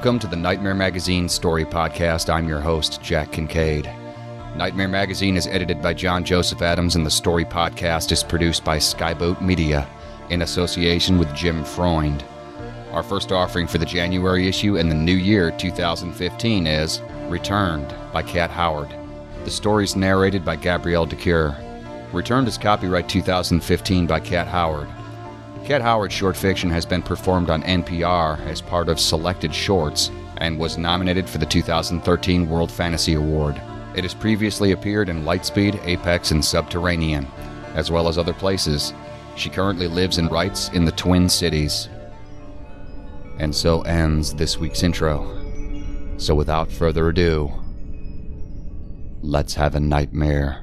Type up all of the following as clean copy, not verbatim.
Welcome to the Nightmare Magazine Story Podcast. I'm your host, Jack Kincaid. Nightmare Magazine is edited by John Joseph Adams, and the Story Podcast is produced by Skyboat Media in association with Jim Freund. Our first offering for the January issue and the new year 2015 is Returned by Kat Howard. The story is narrated by Gabrielle DeCure. Returned is copyright 2015 by Kat Howard. Kat Howard's short fiction has been performed on NPR as part of Selected Shorts and was nominated for the 2013 World Fantasy Award. It has previously appeared in Lightspeed, Apex, and Subterranean, as well as other places. She currently lives and writes in the Twin Cities. And so ends this week's intro. So without further ado, let's have a nightmare.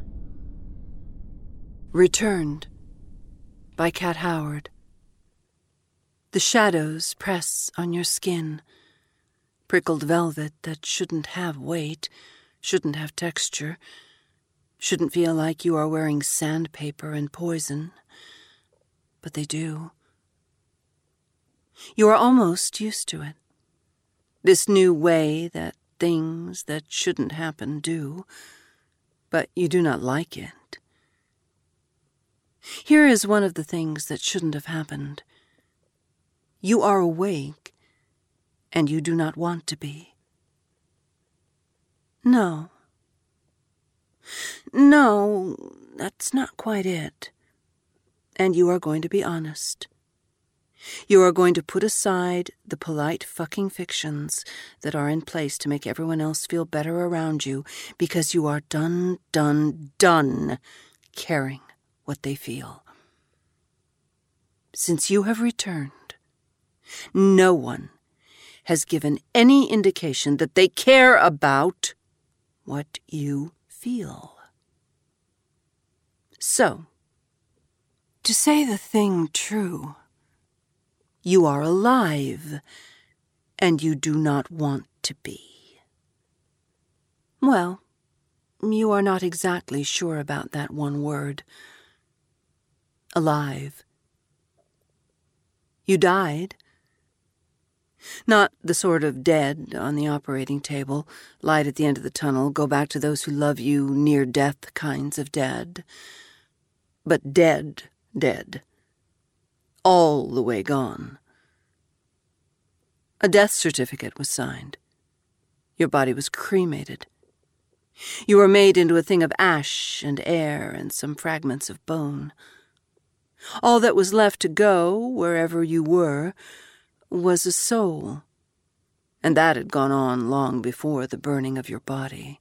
Returned by Kat Howard. The shadows press on your skin. Prickled velvet that shouldn't have weight, shouldn't have texture, shouldn't feel like you are wearing sandpaper and poison. But they do. You are almost used to it. This new way that things that shouldn't happen do, but you do not like it. Here is one of the things that shouldn't have happened. You are awake, and you do not want to be. No, that's not quite it. And you are going to be honest. You are going to put aside the polite fucking fictions that are in place to make everyone else feel better around you because you are done caring what they feel. Since you have returned, no one has given any indication that they care about what you feel. So, to say the thing true, you are alive, and you do not want to be. Well, you are not exactly sure about that one word. Alive. You died. Not the sort of dead on the operating table, light at the end of the tunnel, go back to those who love you, near-death kinds of dead. But dead. All the way gone. A death certificate was signed. Your body was cremated. You were made into a thing of ash and air and some fragments of bone. All that was left to go, wherever you were, was a soul, and that had gone on long before the burning of your body.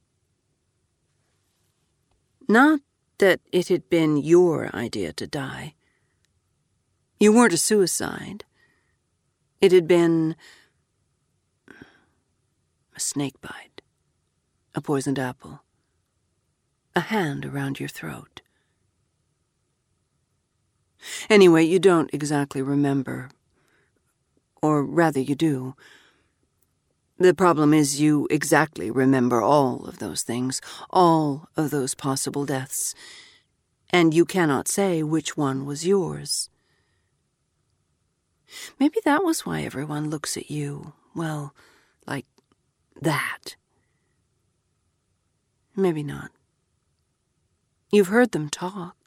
Not that it had been your idea to die. You weren't a suicide. It had been a snake bite, a poisoned apple, a hand around your throat. Anyway, you don't exactly remember. Or rather, you do. The problem is you exactly remember all of those things, all of those possible deaths, and you cannot say which one was yours. Maybe that was why everyone looks at you, well, like that. Maybe not. You've heard them talk.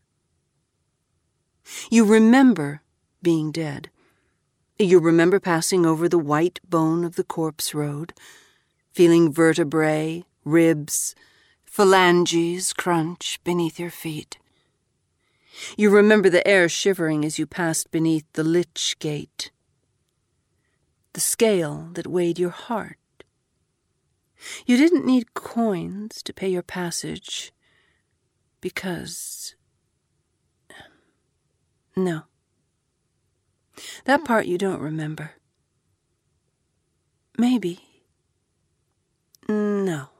You remember being dead. You remember passing over the white bone of the corpse road, feeling vertebrae, ribs, phalanges crunch beneath your feet. You remember the air shivering as you passed beneath the lich gate, the scale that weighed your heart. You didn't need coins to pay your passage because... No. That part you don't remember. Maybe. No.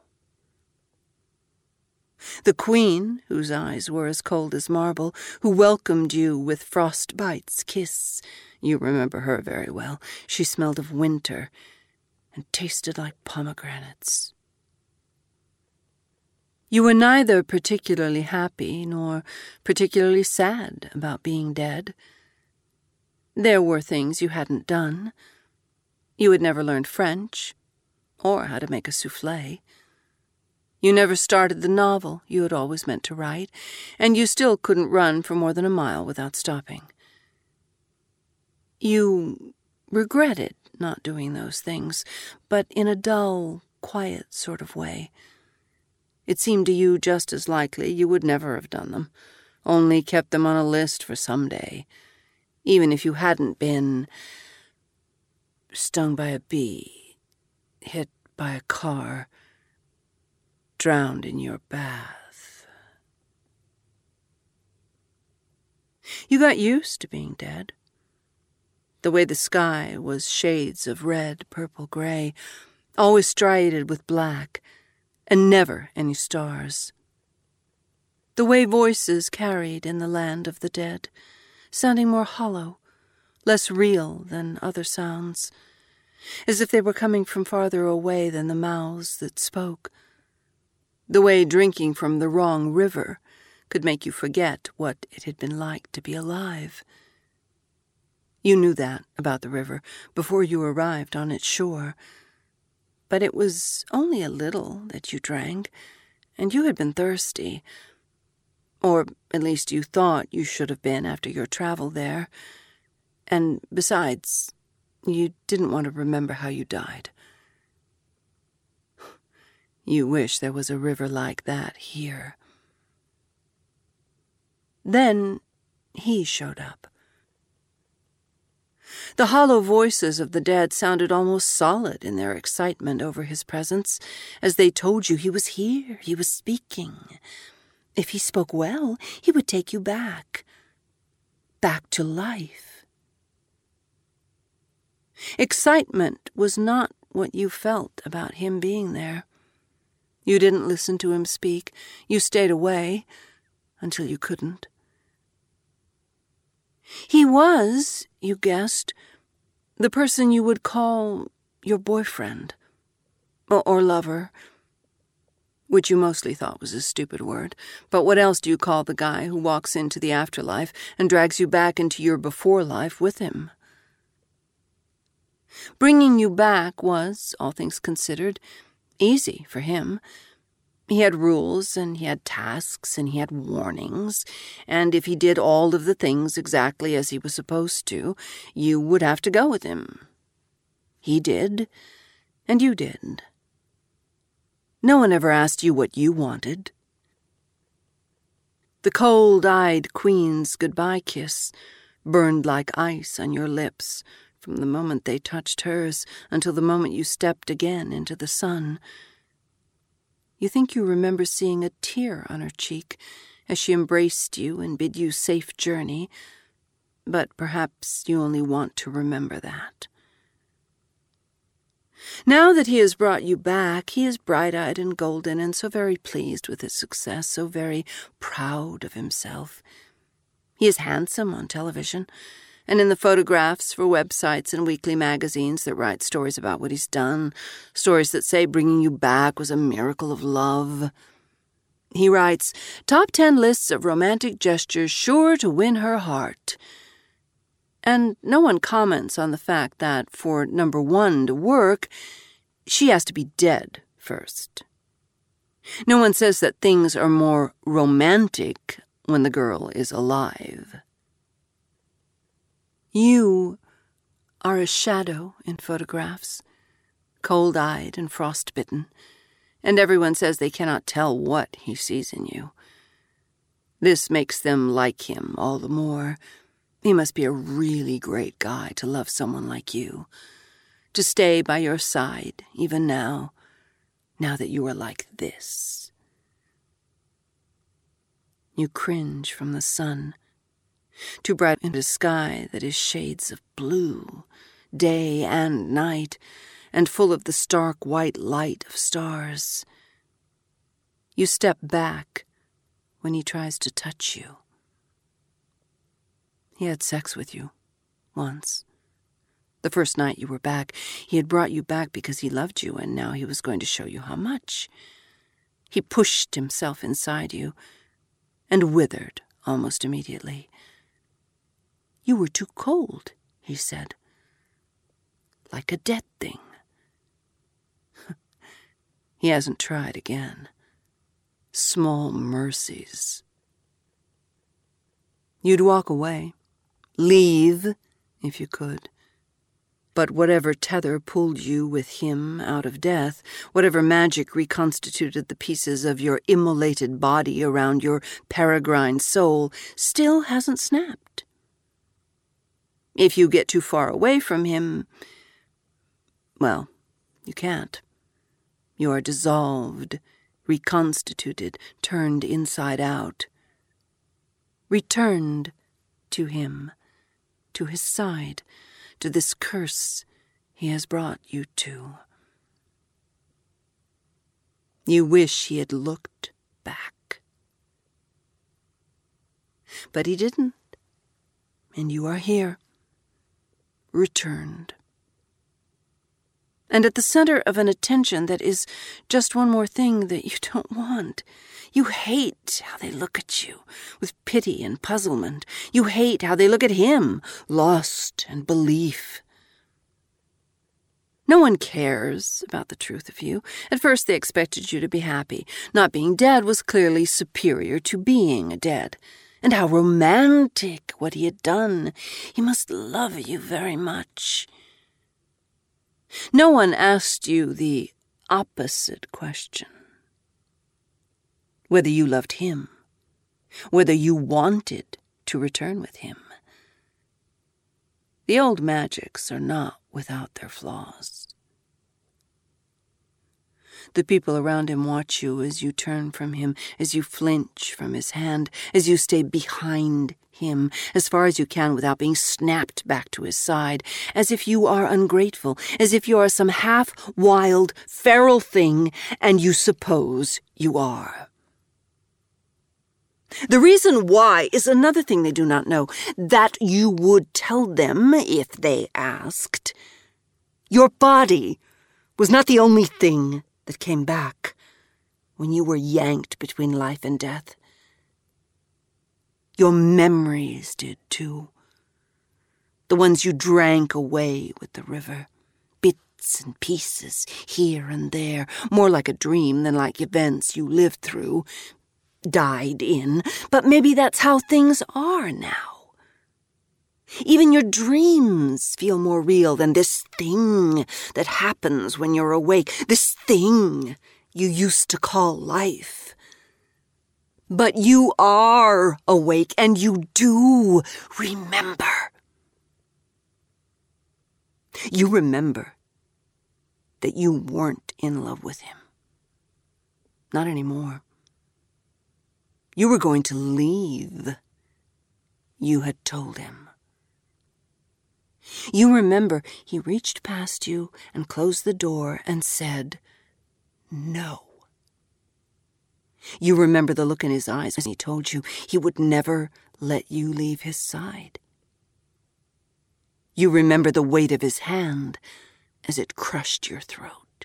The queen, whose eyes were as cold as marble, who welcomed you with frostbite's kiss. You remember her very well. She smelled of winter and tasted like pomegranates. You were neither particularly happy nor particularly sad about being dead. There were things you hadn't done. You had never learned French, or how to make a soufflé. You never started the novel you had always meant to write, and you still couldn't run for more than a mile without stopping. You regretted not doing those things, but in a dull, quiet sort of way. It seemed to you just as likely you would never have done them, only kept them on a list for some day, even if you hadn't been stung by a bee, hit by a car, drowned in your bath. You got used to being dead. The way the sky was shades of red, purple, gray, always striated with black, and never any stars. The way voices carried in the land of the dead, sounding more hollow, less real than other sounds, as if they were coming from farther away than the mouths that spoke. The way drinking from the wrong river could make you forget what it had been like to be alive. You knew that about the river before you arrived on its shore, but it was only a little that you drank, and you had been thirsty, or at least you thought you should have been after your travel there, and besides, you didn't want to remember how you died. You wish there was a river like that here. Then he showed up. The hollow voices of the dead sounded almost solid in their excitement over his presence, as they told you he was here, he was speaking. If he spoke well, he would take you back to life. Excitement was not what you felt about him being there. You didn't listen to him speak. You stayed away until you couldn't. He was, you guessed, the person you would call your boyfriend, or lover, which you mostly thought was a stupid word. But what else do you call the guy who walks into the afterlife and drags you back into your before life with him? Bringing you back was, all things considered, easy for him. He had rules, and he had tasks, and he had warnings, and if he did all of the things exactly as he was supposed to, you would have to go with him. He did, and you did. No one ever asked you what you wanted. The cold-eyed queen's goodbye kiss burned like ice on your lips from the moment they touched hers until the moment you stepped again into the sun. You think you remember seeing a tear on her cheek as she embraced you and bid you safe journey, but perhaps you only want to remember that. Now that he has brought you back, he is bright-eyed and golden and so very pleased with his success, so very proud of himself. He is handsome on television, and in the photographs for websites and weekly magazines that write stories about what he's done, stories that say bringing you back was a miracle of love. He writes, "Top 10 lists of romantic gestures sure to win her heart." And no one comments on the fact that for number 1 to work, she has to be dead first. No one says that things are more romantic when the girl is alive. You are a shadow in photographs, cold-eyed and frost-bitten, and everyone says they cannot tell what he sees in you. This makes them like him all the more. He must be a really great guy to love someone like you, to stay by your side even now that you are like this. You cringe from the sun, too bright in a sky that is shades of blue, day and night, and full of the stark white light of stars. You step back when he tries to touch you. He had sex with you, once. The first night you were back, he had brought you back because he loved you, and now he was going to show you how much. He pushed himself inside you, and withered almost immediately. You were too cold, he said. like a dead thing. He hasn't tried again. Small mercies. You'd walk away, leave, if you could. But whatever tether pulled you with him out of death, whatever magic reconstituted the pieces of your immolated body around your peregrine soul, still hasn't snapped. If you get too far away from him, well, you can't. You are dissolved, reconstituted, turned inside out. Returned to him, to his side, to this curse he has brought you to. You wish he had looked back. But he didn't, and you are here, returned. And at the center of an attention that is just one more thing that you don't want. You hate how they look at you with pity and puzzlement. You hate how they look at him, lost and belief. No one cares about the truth of you. At first they expected you to be happy. Not being dead was clearly superior to being dead. And how romantic what he had done. He must love you very much. No one asked you the opposite question. Whether you loved him, whether you wanted to return with him. The old magics are not without their flaws. The people around him watch you as you turn from him, as you flinch from his hand, as you stay behind him as far as you can without being snapped back to his side, as if you are ungrateful, as if you are some half-wild, feral thing, and you suppose you are. The reason why is another thing they do not know, that you would tell them if they asked. Your body was not the only thing that came back when you were yanked between life and death. Your memories did too. The ones you drank away with the river. Bits and pieces, here and there, more like a dream than like events you lived through, died in. But maybe that's how things are now. Even your dreams feel more real than this thing that happens when you're awake, this thing you used to call life. But you are awake, and you do remember. You remember that you weren't in love with him. Not anymore. You were going to leave. You had told him. You remember he reached past you and closed the door and said, "No." You remember the look in his eyes as he told you he would never let you leave his side. You remember the weight of his hand as it crushed your throat.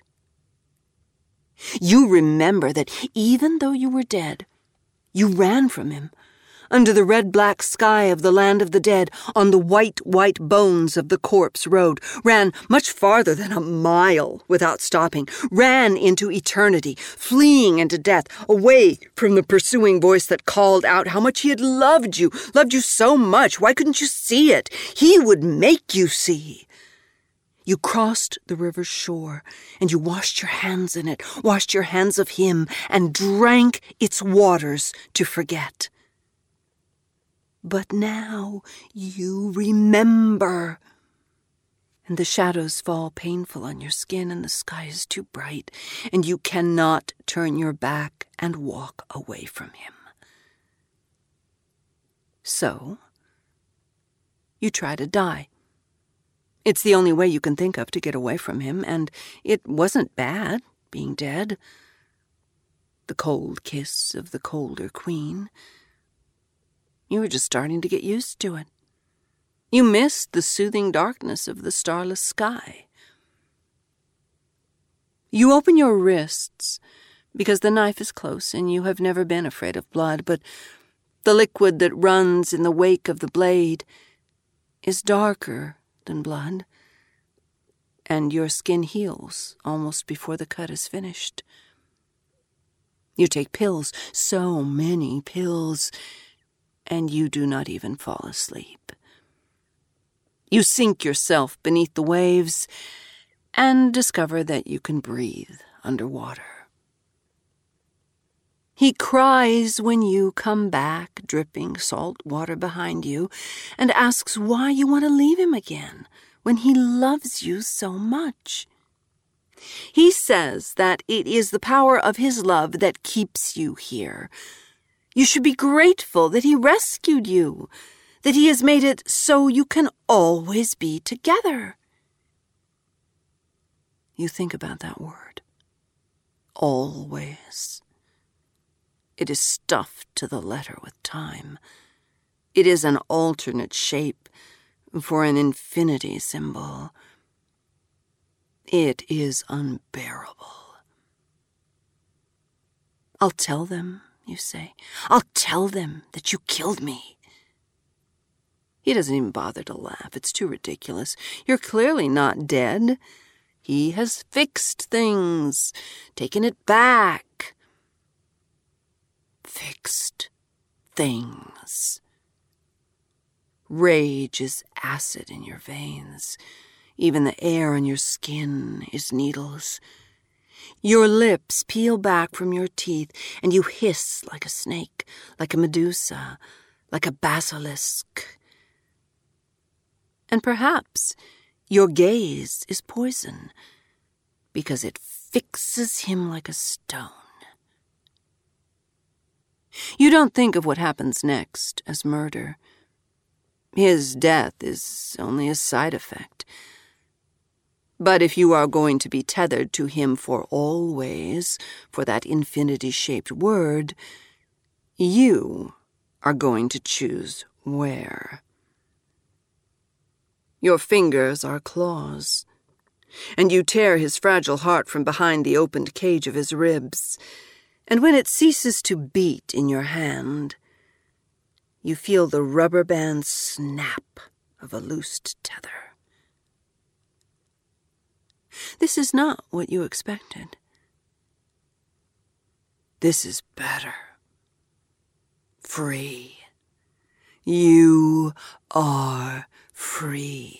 You remember that even though you were dead, you ran from him, under the red-black sky of the land of the dead, on the white bones of the corpse road, ran much farther than a mile without stopping, ran into eternity, fleeing into death, away from the pursuing voice that called out how much he had loved you so much. Why couldn't you see it? He would make you see. You crossed the river's shore, and you washed your hands in it, washed your hands of him, and drank its waters to forget. But now you remember. And the shadows fall painful on your skin, and the sky is too bright, and you cannot turn your back and walk away from him. So, you try to die. It's the only way you can think of to get away from him, and it wasn't bad, being dead. The cold kiss of the colder queen. You were just starting to get used to it. You missed the soothing darkness of the starless sky. You open your wrists because the knife is close and you have never been afraid of blood, but the liquid that runs in the wake of the blade is darker than blood. and your skin heals almost before the cut is finished. You take pills, so many pills, and you do not even fall asleep. You sink yourself beneath the waves and discover that you can breathe underwater. He cries when you come back, dripping salt water behind you, and asks why you want to leave him again when he loves you so much. He says that it is the power of his love that keeps you here. You should be grateful that he rescued you, that he has made it so you can always be together. You think about that word. Always. It is stuffed to the letter with time. It is an alternate shape for an infinity symbol. It is unbearable. I'll tell them, you say. I'll tell them that you killed me. He doesn't even bother to laugh. It's too ridiculous. You're clearly not dead. He has fixed things, taken it back. Fixed things. Rage is acid in your veins. Even the air on your skin is needles. Your lips peel back from your teeth, and you hiss like a snake, like a Medusa, like a basilisk. And perhaps your gaze is poison, because it fixes him like a stone. You don't think of what happens next as murder. His death is only a side effect. But if you are going to be tethered to him for always, for that infinity-shaped word, you are going to choose where. Your fingers are claws, and you tear his fragile heart from behind the opened cage of his ribs, and when it ceases to beat in your hand, you feel the rubber band snap of a loosed tether. This is not what you expected. This is better. Free. You are free.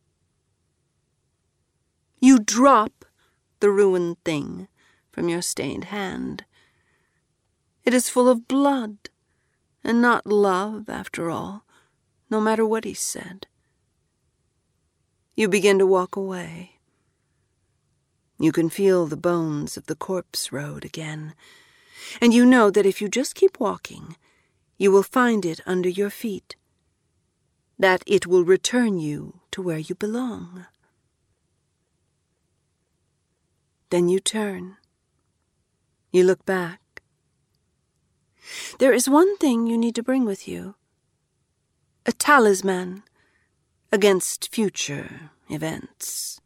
You drop the ruined thing from your stained hand. It is full of blood, and not love, after all, no matter what he said. You begin to walk away. You can feel the bones of the corpse road again, and you know that if you just keep walking, you will find it under your feet, that it will return you to where you belong. Then you turn. You look back. There is one thing you need to bring with you. A talisman against future events.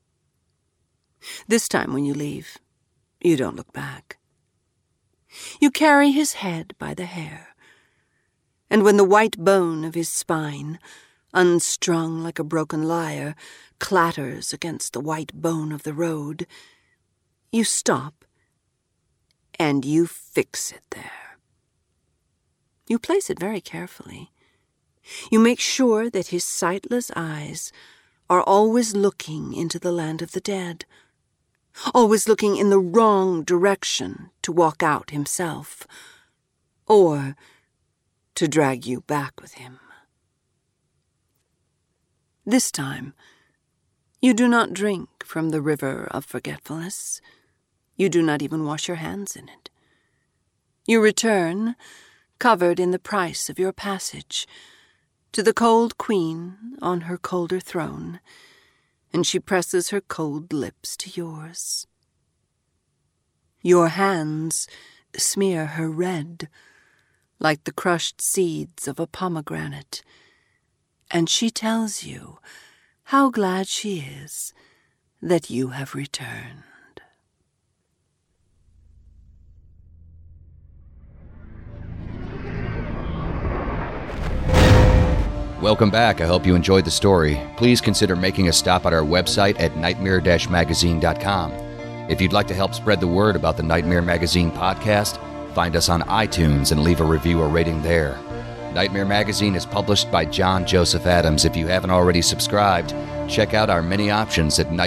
This time when you leave, you don't look back. You carry his head by the hair, and when the white bone of his spine, unstrung like a broken lyre, clatters against the white bone of the road, you stop, and you fix it there. You place it very carefully. You make sure that his sightless eyes are always looking into the land of the dead, always looking in the wrong direction to walk out himself, or to drag you back with him. This time, you do not drink from the river of forgetfulness. You do not even wash your hands in it. You return, covered in the price of your passage, to the cold queen on her colder throne, and she presses her cold lips to yours. Your hands smear her red, like the crushed seeds of a pomegranate, and she tells you how glad she is that you have returned. Welcome back. I hope you enjoyed the story. Please consider making a stop at our website at nightmare-magazine.com. If you'd like to help spread the word about the Nightmare Magazine podcast, find us on iTunes and leave a review or rating there. Nightmare Magazine is published by John Joseph Adams. If you haven't already subscribed, check out our many options at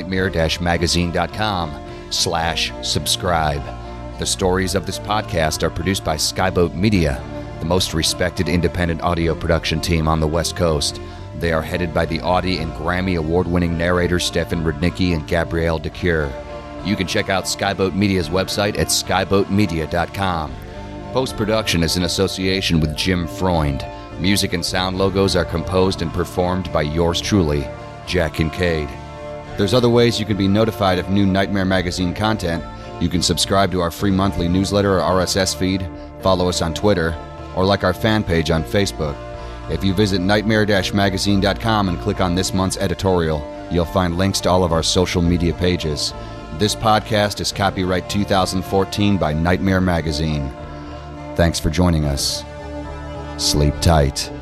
nightmare-magazine.com/subscribe. The stories of this podcast are produced by Skyboat Media, the most respected independent audio production team on the West Coast. They are headed by the Audie and Grammy award-winning narrators Stefan Rudnicki and Gabrielle DeCure. You can check out Skyboat Media's website at skyboatmedia.com. Post-production is in association with Jim Freund. Music and sound logos are composed and performed by yours truly, Jack Kincaid. There's other ways you can be notified of new Nightmare Magazine content. You can subscribe to our free monthly newsletter or RSS feed, follow us on Twitter, or like our fan page on Facebook. If you visit nightmare-magazine.com and click on this month's editorial, you'll find links to all of our social media pages. This podcast is copyright 2014 by Nightmare Magazine. Thanks for joining us. Sleep tight.